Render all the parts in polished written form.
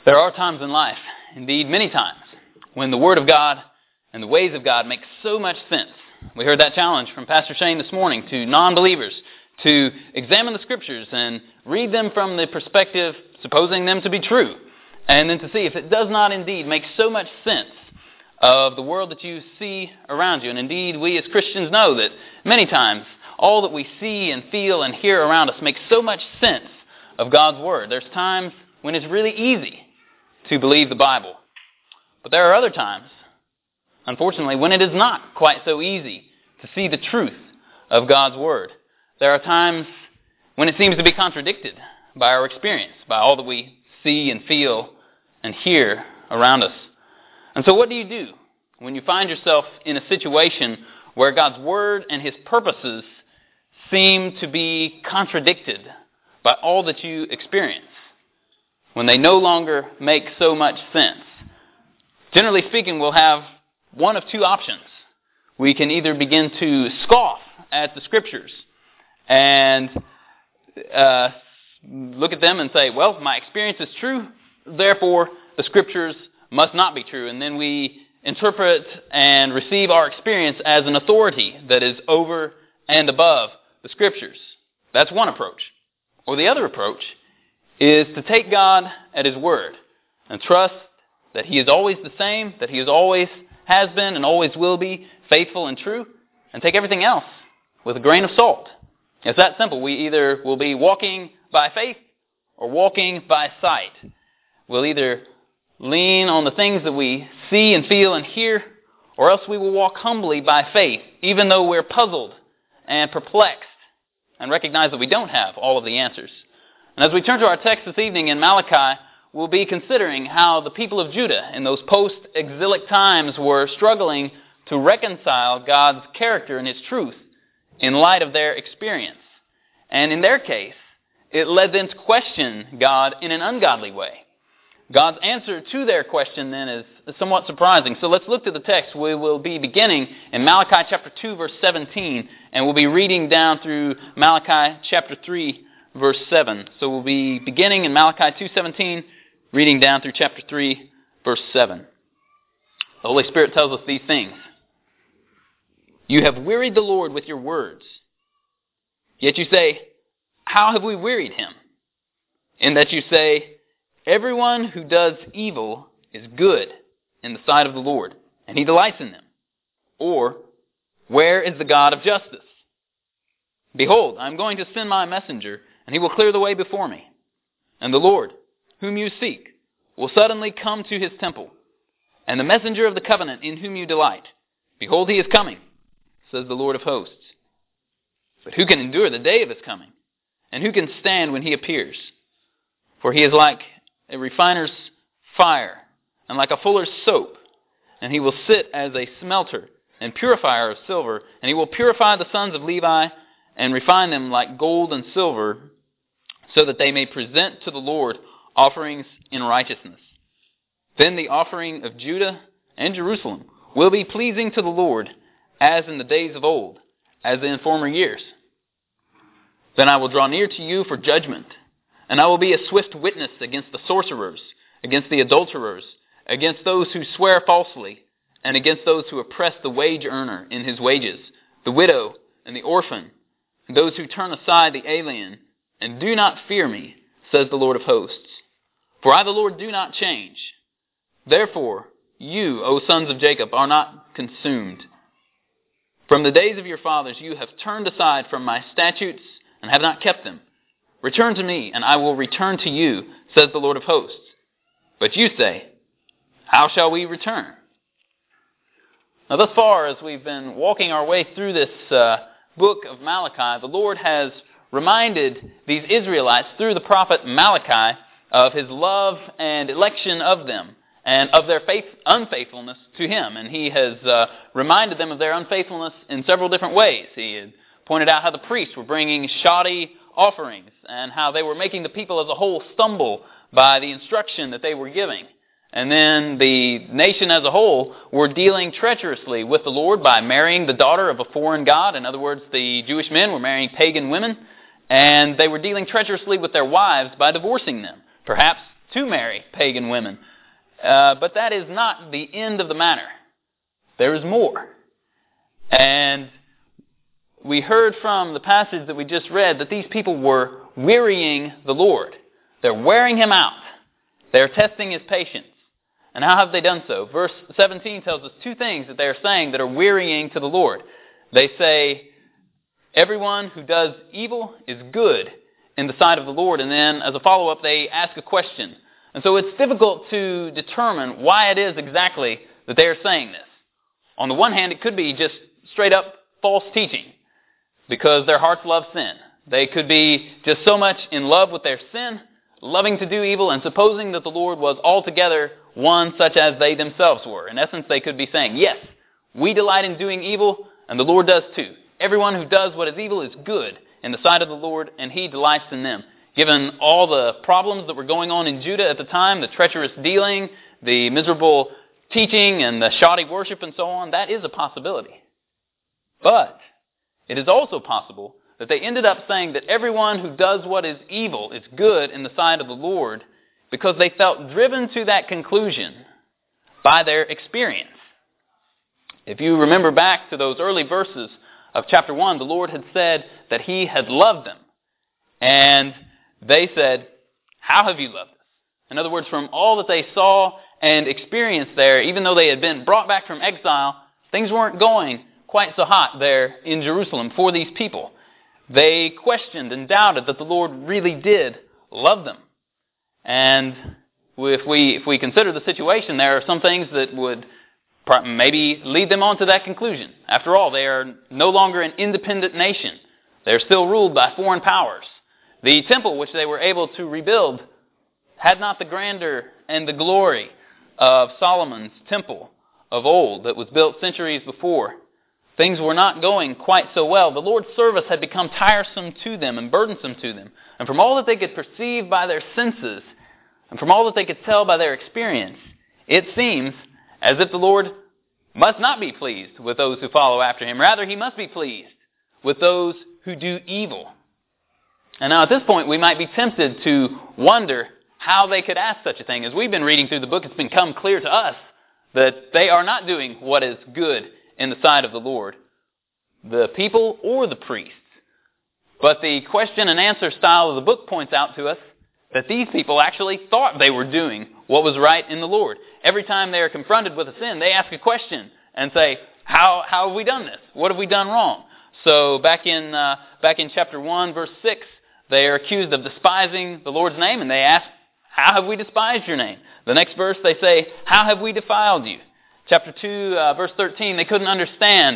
There are times in life, indeed many times, when the Word of God and the ways of God make so much sense. We heard that challenge from Pastor Shane this morning to non-believers to examine the Scriptures and read them from the perspective, supposing them to be true, and then to see if it does not indeed make so much sense of the world that you see around you. And indeed, we as Christians know that many times all that we see and feel and hear around us makes so much sense of God's Word. There's times when it's really easy to believe the Bible. But there are other times, unfortunately, when it is not quite so easy to see the truth of God's Word. There are times when it seems to be contradicted by our experience, by all that we see and feel and hear around us. And so what do you do when you find yourself in a situation where God's Word and His purposes seem to be contradicted by all that you experience? When they no longer make so much sense. Generally speaking, we'll have one of two options. We can either begin to scoff at the Scriptures and look at them and say, well, my experience is true, therefore the Scriptures must not be true. And then we interpret and receive our experience as an authority that is over and above the Scriptures. That's one approach. Or the other approach is to take God at His word and trust that He is always the same, that He is always has been and always will be faithful and true, and take everything else with a grain of salt. It's that simple. We either will be walking by faith or walking by sight. We'll either lean on the things that we see and feel and hear, or else we will walk humbly by faith, even though we're puzzled and perplexed and recognize that we don't have all of the answers. And as we turn to our text this evening in Malachi, we'll be considering how the people of Judah in those post-exilic times were struggling to reconcile God's character and His truth in light of their experience. And in their case, it led them to question God in an ungodly way. God's answer to their question then is somewhat surprising. So let's look to the text. We will be beginning in Malachi chapter 2, verse 17, and we'll be reading down through Malachi chapter 3, verse 7. So we'll be beginning in Malachi 2:17, reading down through chapter 3, verse 7. The Holy Spirit tells us these things. You have wearied the Lord with your words. Yet you say, how have we wearied Him? In that you say, everyone who does evil is good in the sight of the Lord, and He delights in them. Or, where is the God of justice? Behold, I am going to send my messenger, and he will clear the way before me. And the Lord, whom you seek, will suddenly come to His temple. And the messenger of the covenant in whom you delight, behold, He is coming, says the Lord of hosts. But who can endure the day of His coming? And who can stand when He appears? For He is like a refiner's fire, and like a fuller's soap. And He will sit as a smelter and purifier of silver. And He will purify the sons of Levi, and refine them like gold and silver, so that they may present to the Lord offerings in righteousness. Then the offering of Judah and Jerusalem will be pleasing to the Lord, as in the days of old, as in former years. Then I will draw near to you for judgment, and I will be a swift witness against the sorcerers, against the adulterers, against those who swear falsely, and against those who oppress the wage earner in his wages, the widow and the orphan, and those who turn aside the alien, and do not fear me, says the Lord of hosts. For I, the Lord, do not change. Therefore, you, O sons of Jacob, are not consumed. From the days of your fathers you have turned aside from my statutes and have not kept them. Return to me, and I will return to you, says the Lord of hosts. But you say, how shall we return? Now, thus far, as we've been walking our way through this book of Malachi, the Lord has reminded these Israelites through the prophet Malachi of His love and election of them and of their unfaithfulness to Him. And He has reminded them of their unfaithfulness in several different ways. He had pointed out how the priests were bringing shoddy offerings and how they were making the people as a whole stumble by the instruction that they were giving. And then the nation as a whole were dealing treacherously with the Lord by marrying the daughter of a foreign god. In other words, the Jewish men were marrying pagan women, and they were dealing treacherously with their wives by divorcing them, perhaps to marry pagan women. But that is not the end of the matter. There is more. And we heard from the passage that we just read that these people were wearying the Lord. They're wearing Him out. They're testing His patience. And how have they done so? Verse 17 tells us two things that they are saying that are wearying to the Lord. They say, everyone who does evil is good in the sight of the Lord. And then as a follow-up, they ask a question. And so it's difficult to determine why it is exactly that they are saying this. On the one hand, it could be just straight up false teaching because their hearts love sin. They could be just so much in love with their sin, loving to do evil, and supposing that the Lord was altogether one such as they themselves were. In essence, they could be saying, yes, we delight in doing evil, and the Lord does too. Everyone who does what is evil is good in the sight of the Lord, and He delights in them. Given all the problems that were going on in Judah at the time, the treacherous dealing, the miserable teaching, and the shoddy worship and so on, that is a possibility. But it is also possible that they ended up saying that everyone who does what is evil is good in the sight of the Lord because they felt driven to that conclusion by their experience. If you remember back to those early verses of chapter 1, the Lord had said that He had loved them. And they said, how have you loved us? In other words, from all that they saw and experienced there, even though they had been brought back from exile, things weren't going quite so hot there in Jerusalem for these people. They questioned and doubted that the Lord really did love them. And if we consider the situation, there are some things that would maybe lead them on to that conclusion. After all, they are no longer an independent nation. They're still ruled by foreign powers. The temple which they were able to rebuild had not the grandeur and the glory of Solomon's temple of old that was built centuries before. Things were not going quite so well. The Lord's service had become tiresome to them and burdensome to them. And from all that they could perceive by their senses, and from all that they could tell by their experience, it seems as if the Lord must not be pleased with those who follow after Him. Rather, He must be pleased with those who do evil. And now at this point, we might be tempted to wonder how they could ask such a thing. As we've been reading through the book, it's become clear to us that they are not doing what is good in the sight of the Lord, the people or the priests. But the question and answer style of the book points out to us that these people actually thought they were doing what was right in the Lord. Every time they are confronted with a sin, they ask a question and say, how have we done this? What have we done wrong? So back in chapter 1, verse 6, they are accused of despising the Lord's name, and they ask, how have we despised your name? The next verse they say, how have we defiled you? Chapter 2, verse 13, they couldn't understand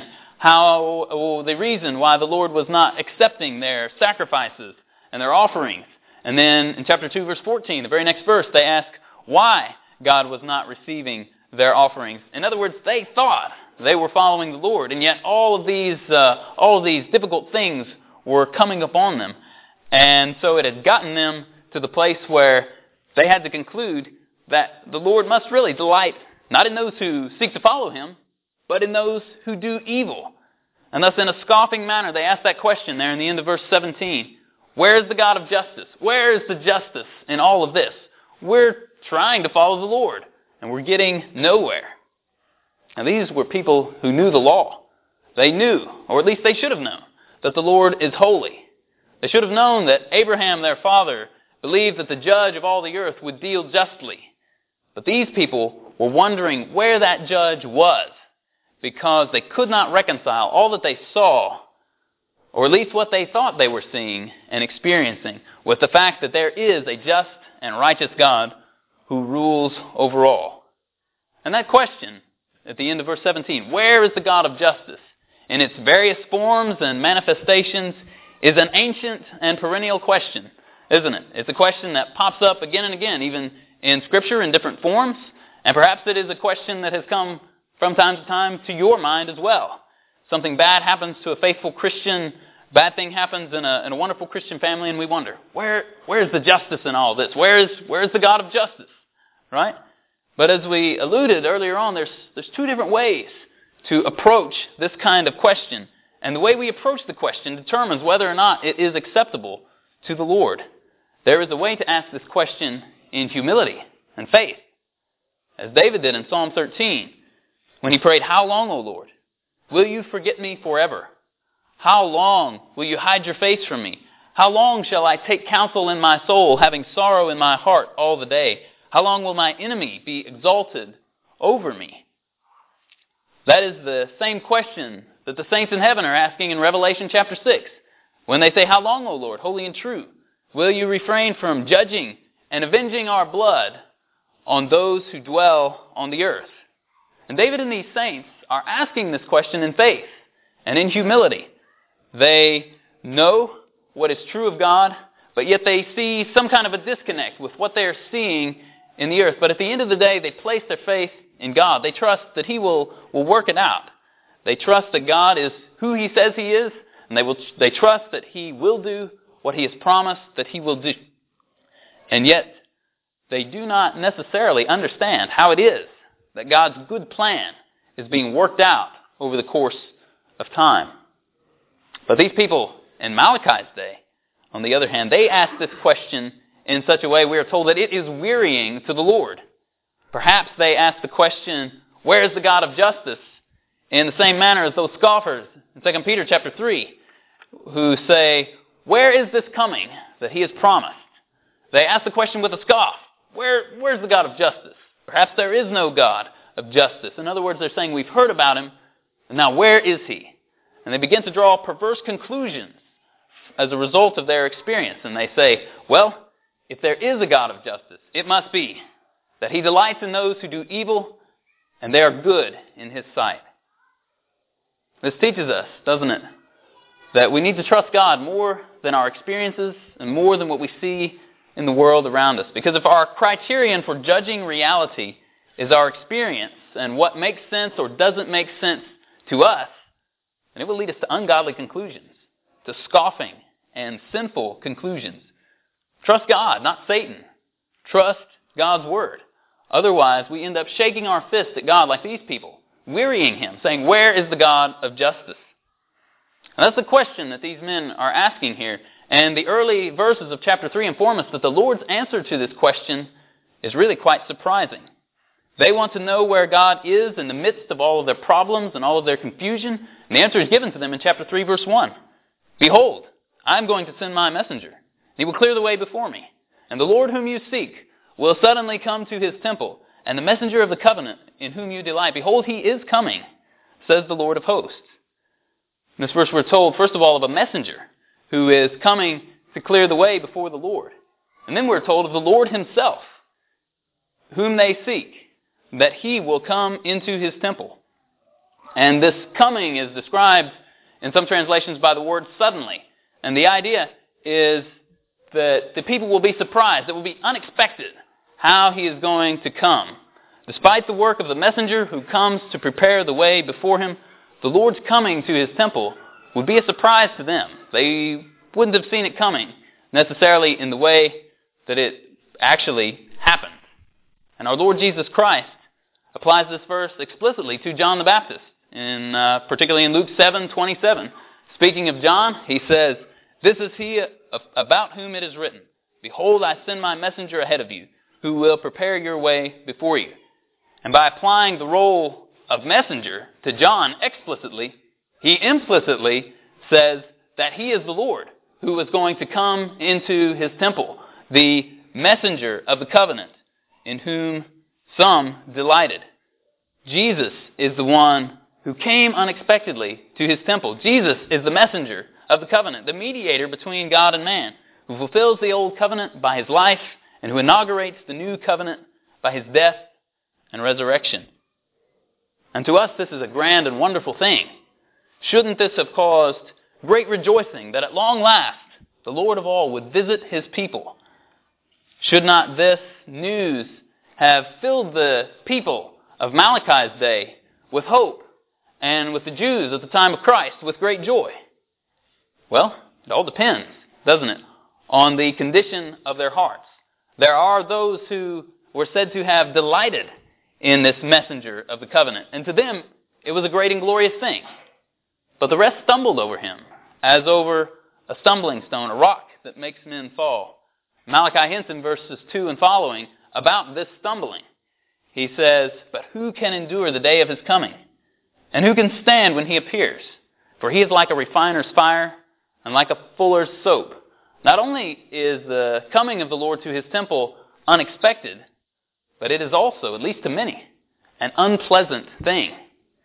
the reason why the Lord was not accepting their sacrifices and their offerings. And then in chapter 2, verse 14, the very next verse, they ask why God was not receiving their offerings. In other words, they thought they were following the Lord, and yet all of these difficult things were coming upon them. And so it had gotten them to the place where they had to conclude that the Lord must really delight not in those who seek to follow Him, but in those who do evil. And thus in a scoffing manner, they ask that question there in the end of verse 17. Where is the God of justice? Where is the justice in all of this? We're trying to follow the Lord, and we're getting nowhere. Now these were people who knew the law. They knew, or at least they should have known, that the Lord is holy. They should have known that Abraham, their father, believed that the judge of all the earth would deal justly. But these people were wondering where that judge was because they could not reconcile all that they saw, or at least what they thought they were seeing and experiencing, with the fact that there is a just and righteous God who rules over all. And that question at the end of verse 17, where is the God of justice, in its various forms and manifestations, is an ancient and perennial question, isn't it? It's a question that pops up again and again, even in Scripture in different forms. And perhaps it is a question that has come from time to time to your mind as well. Something bad happens to a faithful Christian, bad thing happens in a wonderful Christian family, and we wonder, where's the justice in all this? Where's the God of justice? Right? But as we alluded earlier on, there's two different ways to approach this kind of question. And the way we approach the question determines whether or not it is acceptable to the Lord. There is a way to ask this question in humility and faith, as David did in Psalm 13, when he prayed, "How long, O Lord? Will you forget me forever? How long will you hide your face from me? How long shall I take counsel in my soul, having sorrow in my heart all the day? How long will my enemy be exalted over me?" That is the same question that the saints in heaven are asking in Revelation chapter 6, when they say, "How long, O Lord, holy and true, will you refrain from judging and avenging our blood on those who dwell on the earth?" And David and these saints are asking this question in faith and in humility. They know what is true of God, but yet they see some kind of a disconnect with what they are seeing in the earth. But at the end of the day, they place their faith in God. They trust that He will work it out. They trust that God is who He says He is, and they trust that He will do what He has promised that He will do. And yet, they do not necessarily understand how it is that God's good plan is being worked out over the course of time. But these people in Malachi's day, on the other hand, they ask this question in such a way we are told that it is wearying to the Lord. Perhaps they ask the question, "Where is the God of justice?" in the same manner as those scoffers in 2 Peter chapter 3, who say, "Where is this coming that He has promised?" They ask the question with a scoff. Where's the God of justice? Perhaps there is no God of justice. In other words, they're saying, we've heard about Him, and now where is He? And they begin to draw perverse conclusions as a result of their experience. And they say, well, if there is a God of justice, it must be that He delights in those who do evil, and they are good in His sight. This teaches us, doesn't it, that we need to trust God more than our experiences and more than what we see in the world around us. Because if our criterion for judging reality is our experience and what makes sense or doesn't make sense to us, then it will lead us to ungodly conclusions, to scoffing and sinful conclusions. Trust God, not Satan. Trust God's Word. Otherwise, we end up shaking our fist at God like these people, wearying Him, saying, "Where is the God of justice?" And that's the question that these men are asking here. And the early verses of chapter 3 inform us that the Lord's answer to this question is really quite surprising. They want to know where God is in the midst of all of their problems and all of their confusion. And the answer is given to them in chapter 3, verse 1. "Behold, I am going to send my messenger. He will clear the way before me. And the Lord whom you seek will suddenly come to His temple. And the messenger of the covenant in whom you delight, behold, He is coming, says the Lord of hosts." In this verse we're told, first of all, of a messenger who is coming to clear the way before the Lord. And then we're told of the Lord Himself, whom they seek, that He will come into His temple. And this coming is described in some translations by the word "suddenly." And the idea is that the people will be surprised. It will be unexpected how He is going to come. Despite the work of the messenger who comes to prepare the way before Him, the Lord's coming to His temple would be a surprise to them. They wouldn't have seen it coming necessarily in the way that it actually happened. And our Lord Jesus Christ applies this verse explicitly to John the Baptist, particularly in Luke 7:27. Speaking of John, He says, "This is He about whom it is written, Behold, I send my messenger ahead of you, who will prepare your way before you." And by applying the role of messenger to John explicitly, He implicitly says that He is the Lord who is going to come into His temple, the messenger of the covenant in whom some delighted. Jesus is the one who came unexpectedly to His temple. Jesus is the messenger of the covenant, the mediator between God and man, who fulfills the old covenant by His life and who inaugurates the new covenant by His death and resurrection. And to us, this is a grand and wonderful thing. Shouldn't this have caused great rejoicing that at long last the Lord of all would visit His people? Should not this news have filled the people of Malachi's day with hope, and with the Jews at the time of Christ with great joy? Well, it all depends, doesn't it, on the condition of their hearts. There are those who were said to have delighted in this messenger of the covenant, and to them it was a great and glorious thing. But the rest stumbled over Him, as over a stumbling stone, a rock that makes men fall. Malachi hints in verses 2 and following about this stumbling. He says, "But who can endure the day of his coming? And who can stand when he appears? For he is like a refiner's fire and like a fuller's soap." Not only is the coming of the Lord to his temple unexpected, but it is also, at least to many, an unpleasant thing.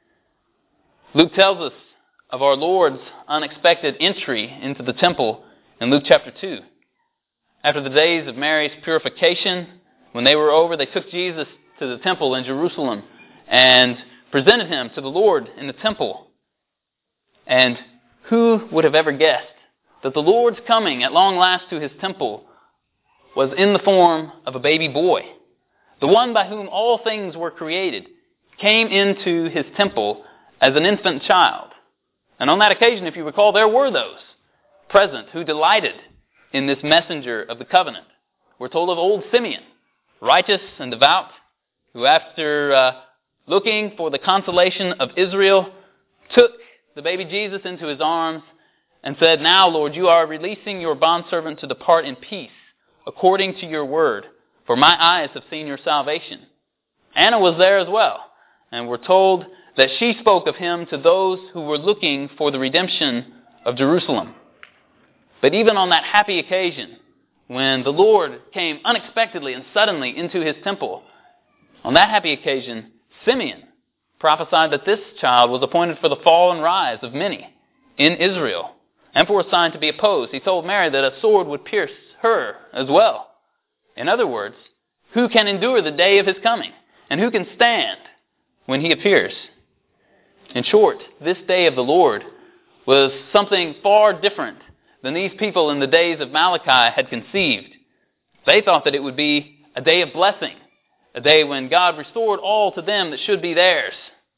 Luke tells us of our Lord's unexpected entry into the temple in Luke chapter 2. After the days of Mary's purification, when they were over, they took Jesus to the temple in Jerusalem and presented him to the Lord in the temple. And who would have ever guessed that the Lord's coming at long last to his temple was in the form of a baby boy? The one by whom all things were created came into his temple as an infant child. And on that occasion, if you recall, there were those present who delighted in this messenger of the covenant. We're told of old Simeon, righteous and devout, who after looking for the consolation of Israel, took the baby Jesus into his arms and said, "Now, Lord, you are releasing your bondservant to depart in peace, according to your word, for my eyes have seen your salvation." Anna was there as well, and we're told that she spoke of him to those who were looking for the redemption of Jerusalem. But even on that happy occasion, when the Lord came unexpectedly and suddenly into his temple, on that happy occasion, Simeon prophesied that this child was appointed for the fall and rise of many in Israel, and for a sign to be opposed. He told Mary that a sword would pierce her as well. In other words, who can endure the day of his coming? And who can stand when he appears? In short, this day of the Lord was something far different than these people in the days of Malachi had conceived. They thought that it would be a day of blessing, a day when God restored all to them that should be theirs.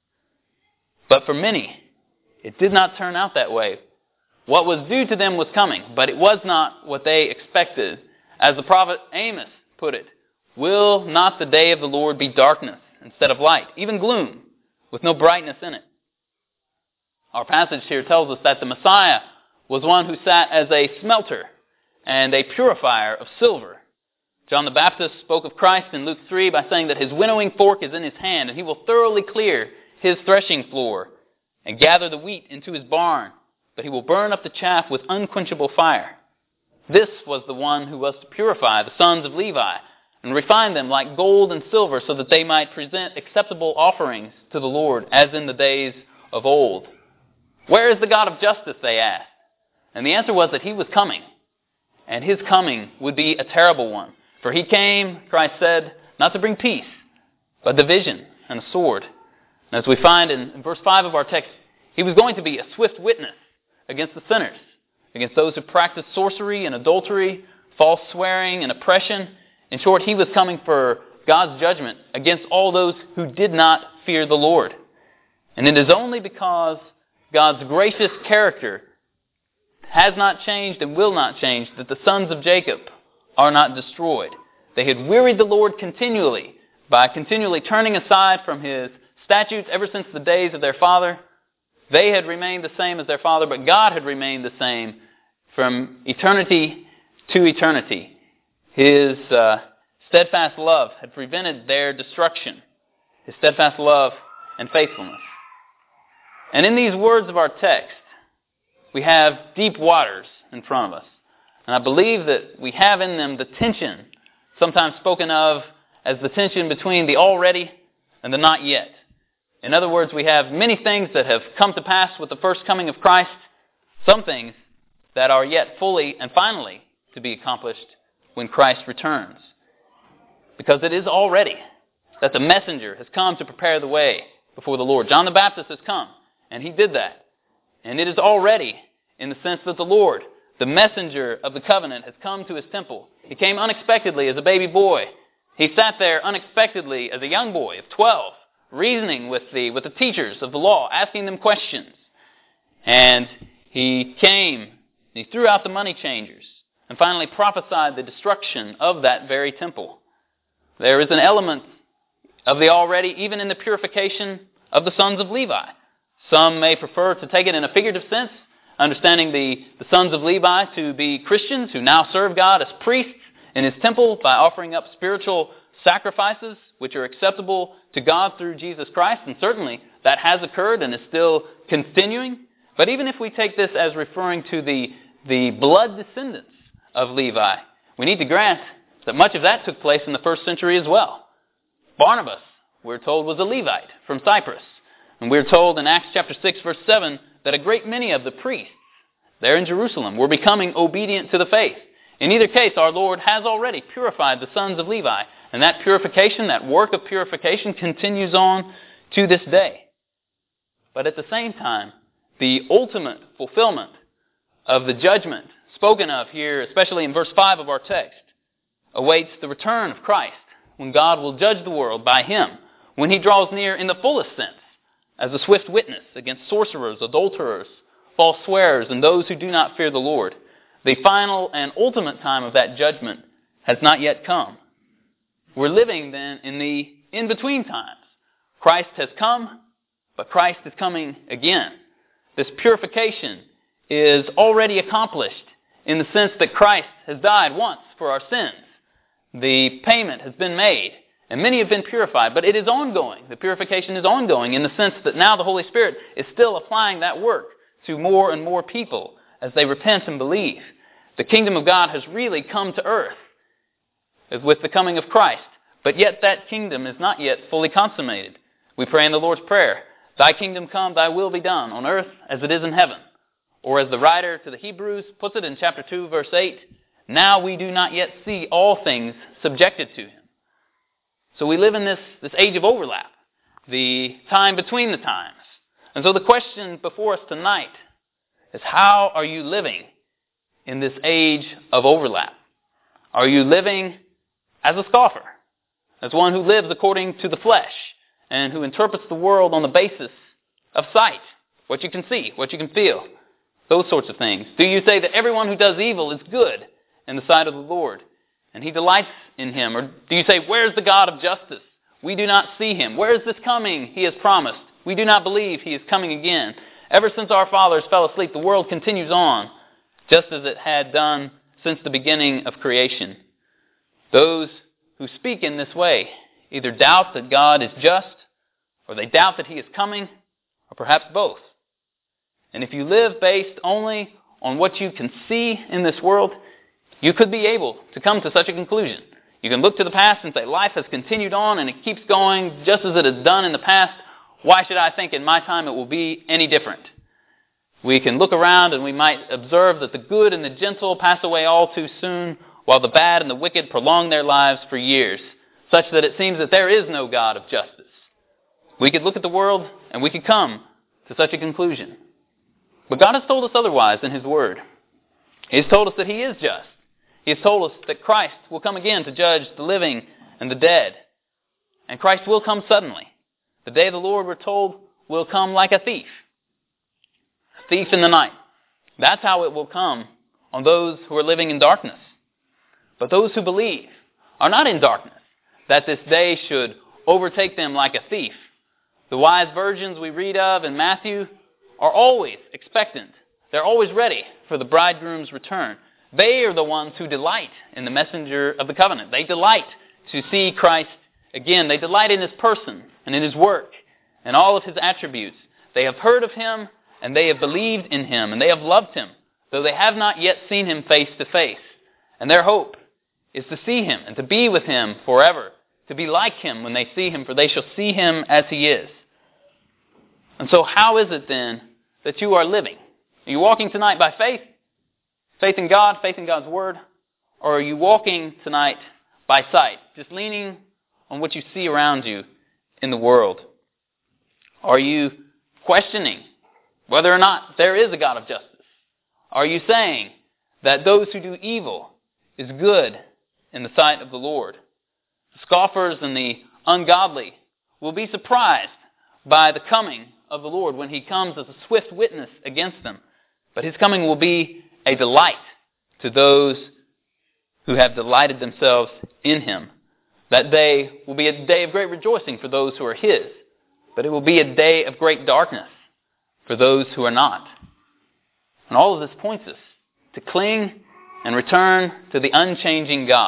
But for many, it did not turn out that way. What was due to them was coming, but it was not what they expected. As the prophet Amos put it, "Will not the day of the Lord be darkness instead of light, even gloom, with no brightness in it?" Our passage here tells us that the Messiah was one who sat as a smelter and a purifier of silver. John the Baptist spoke of Christ in Luke 3 by saying that his winnowing fork is in his hand, and he will thoroughly clear his threshing floor and gather the wheat into his barn, but he will burn up the chaff with unquenchable fire. This was the one who was to purify the sons of Levi and refine them like gold and silver so that they might present acceptable offerings to the Lord as in the days of old. "Where is the God of justice?" they asked. And the answer was that he was coming. And his coming would be a terrible one. For he came, Christ said, not to bring peace, but division and a sword. And as we find in verse 5 of our text, he was going to be a swift witness against the sinners, against those who practice sorcery and adultery, false swearing and oppression. In short, he was coming for God's judgment against all those who did not fear the Lord. And it is only because God's gracious character has not changed and will not change that the sons of Jacob are not destroyed. They had wearied the Lord continually by continually turning aside from his statutes ever since the days of their father. They had remained the same as their father, but God had remained the same from eternity to eternity. His steadfast love had prevented their destruction. His steadfast love and faithfulness. And in these words of our text, we have deep waters in front of us. And I believe that we have in them the tension, sometimes spoken of as the tension between the already and the not yet. In other words, we have many things that have come to pass with the first coming of Christ, some things that are yet fully and finally to be accomplished when Christ returns. Because it is already that the messenger has come to prepare the way before the Lord. John the Baptist has come, and he did that. And it is already in the sense that the Lord, the messenger of the covenant, has come to his temple. He came unexpectedly as a baby boy. He sat there unexpectedly as a young boy of 12, reasoning with the teachers of the law, asking them questions. And he came, and he threw out the money changers, and finally prophesied the destruction of that very temple. There is an element of the already, even in the purification of the sons of Levi. Some may prefer to take it in a figurative sense, understanding the sons of Levi to be Christians who now serve God as priests in His temple by offering up spiritual sacrifices which are acceptable to God through Jesus Christ. And certainly that has occurred and is still continuing. But even if we take this as referring to the blood descendants of Levi, we need to grant that much of that took place in the first century as well. Barnabas, we're told, was a Levite from Cyprus. And we're told in Acts chapter 6, verse 7, that a great many of the priests there in Jerusalem were becoming obedient to the faith. In either case, our Lord has already purified the sons of Levi. And that purification, that work of purification, continues on to this day. But at the same time, the ultimate fulfillment of the judgment spoken of here, especially in verse 5 of our text, awaits the return of Christ, when God will judge the world by Him, when He draws near in the fullest sense, as a swift witness against sorcerers, adulterers, false swearers, and those who do not fear the Lord. The final and ultimate time of that judgment has not yet come. We're living then in the in-between times. Christ has come, but Christ is coming again. This purification is already accomplished in the sense that Christ has died once for our sins. The payment has been made, and many have been purified, but it is ongoing. The purification is ongoing in the sense that now the Holy Spirit is still applying that work to more and more people as they repent and believe. The kingdom of God has really come to earth with the coming of Christ, but yet that kingdom is not yet fully consummated. We pray in the Lord's Prayer, "Thy kingdom come, Thy will be done, on earth as it is in heaven." Or as the writer to the Hebrews puts it in chapter 2, verse 8, "Now we do not yet see all things subjected to Him." So we live in this age of overlap, the time between the times. And so the question before us tonight is, how are you living in this age of overlap? Are you living as a scoffer, as one who lives according to the flesh and who interprets the world on the basis of sight, what you can see, what you can feel, those sorts of things? Do you say that everyone who does evil is good in the sight of the Lord and He delights in him? Or do you say, "Where's the God of justice? We do not see Him. Where is this coming He has promised? We do not believe He is coming again. Ever since our fathers fell asleep, the world continues on, just as it had done since the beginning of creation." Those who speak in this way either doubt that God is just, or they doubt that He is coming, or perhaps both. And if you live based only on what you can see in this world, you could be able to come to such a conclusion. You can look to the past and say, life has continued on and it keeps going just as it has done in the past. Why should I think in my time it will be any different? We can look around and we might observe that the good and the gentle pass away all too soon, while the bad and the wicked prolong their lives for years, such that it seems that there is no God of justice. We could look at the world and we could come to such a conclusion. But God has told us otherwise in His Word. He has told us that He is just. He has told us that Christ will come again to judge the living and the dead. And Christ will come suddenly. The day of the Lord, we're told, will come like a thief. A thief in the night. That's how it will come on those who are living in darkness. But those who believe are not in darkness, that this day should overtake them like a thief. The wise virgins we read of in Matthew are always expectant. They're always ready for the bridegroom's return. They are the ones who delight in the messenger of the covenant. They delight to see Christ again. They delight in His person and in His work and all of His attributes. They have heard of Him and they have believed in Him and they have loved Him, though they have not yet seen Him face to face. And their hope is to see Him and to be with Him forever, to be like Him when they see Him, for they shall see Him as He is. And so how is it then that you are living? Are you walking tonight by faith? Faith in God, faith in God's Word? Or are you walking tonight by sight, just leaning on what you see around you in the world? Are you questioning whether or not there is a God of justice? Are you saying that those who do evil is good in the sight of the Lord? The scoffers and the ungodly will be surprised by the coming of the Lord when He comes as a swift witness against them. But His coming will be a delight to those who have delighted themselves in Him. That day will be a day of great rejoicing for those who are His, but it will be a day of great darkness for those who are not. And all of this points us to cling and return to the unchanging God,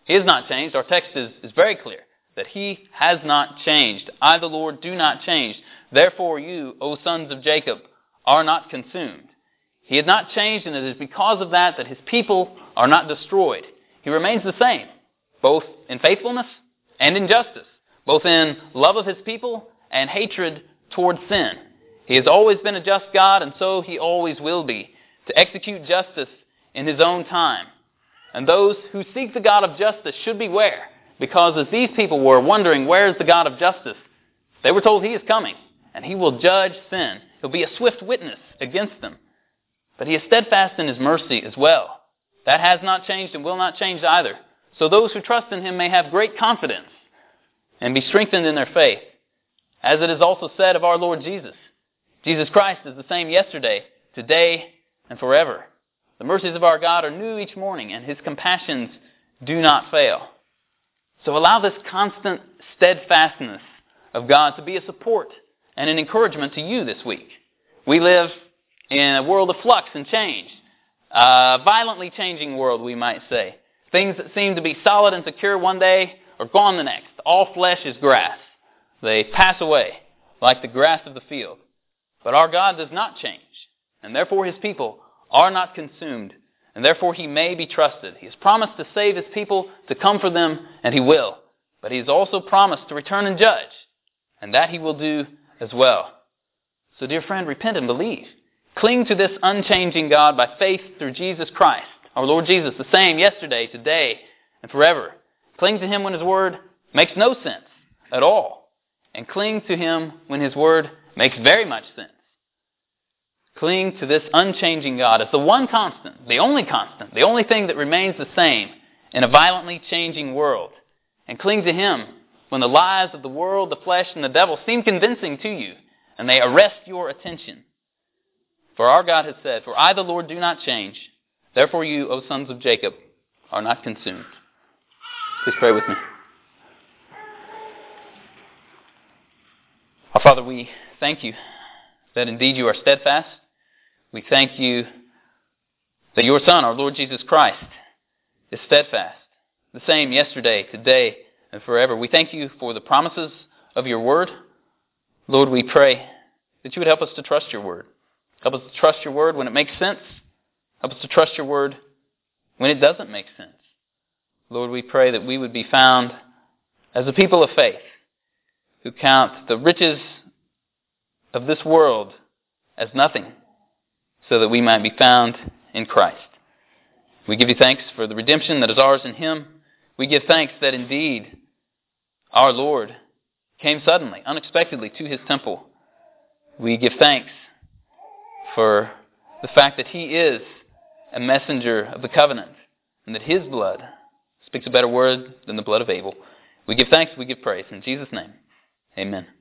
He has not changed. Our text is very clear that He has not changed. I, the Lord, do not change. Therefore you, O sons of Jacob, are not consumed. He had not changed, and it is because of that that His people are not destroyed. He remains the same, both in faithfulness and in justice, both in love of His people and hatred towards sin. He has always been a just God, and so He always will be, to execute justice in His own time. And those who seek the God of justice should beware, because as these people were wondering, where is the God of justice? They were told He is coming, and He will judge sin. He'll be a swift witness against them. But He is steadfast in His mercy as well. That has not changed and will not change either. So those who trust in Him may have great confidence and be strengthened in their faith. As it is also said of our Lord Jesus, Jesus Christ is the same yesterday, today, and forever. The mercies of our God are new each morning, and His compassions do not fail. So allow this constant steadfastness of God to be a support and an encouragement to you this week. We live in a world of flux and change, a violently changing world, we might say. Things that seem to be solid and secure one day are gone the next. All flesh is grass. They pass away like the grass of the field. But our God does not change, and therefore His people are not consumed, and therefore He may be trusted. He has promised to save His people, to come for them, and He will. But He has also promised to return and judge, and that He will do as well. So dear friend, repent and believe. Cling to this unchanging God by faith through Jesus Christ, our Lord Jesus, the same yesterday, today, and forever. Cling to Him when His Word makes no sense at all, and cling to Him when His Word makes very much sense. Cling to this unchanging God as the one constant, the only thing that remains the same in a violently changing world. And cling to Him when the lies of the world, the flesh, and the devil seem convincing to you, and they arrest your attention. For our God has said, "For I, the Lord, do not change. Therefore you, O sons of Jacob, are not consumed." Please pray with me. Our Father, we thank You that indeed You are steadfast. We thank You that Your Son, our Lord Jesus Christ, is steadfast, the same yesterday, today, and forever. We thank You for the promises of Your Word. Lord, we pray that You would help us to trust Your Word. Help us to trust Your Word when it makes sense. Help us to trust Your Word when it doesn't make sense. Lord, we pray that we would be found as a people of faith who count the riches of this world as nothing, so that we might be found in Christ. We give You thanks for the redemption that is ours in Him. We give thanks that indeed our Lord came suddenly, unexpectedly to His temple. We give thanks for the fact that He is a messenger of the covenant, and that His blood speaks a better word than the blood of Abel. We give thanks, we give praise. In Jesus' name, amen.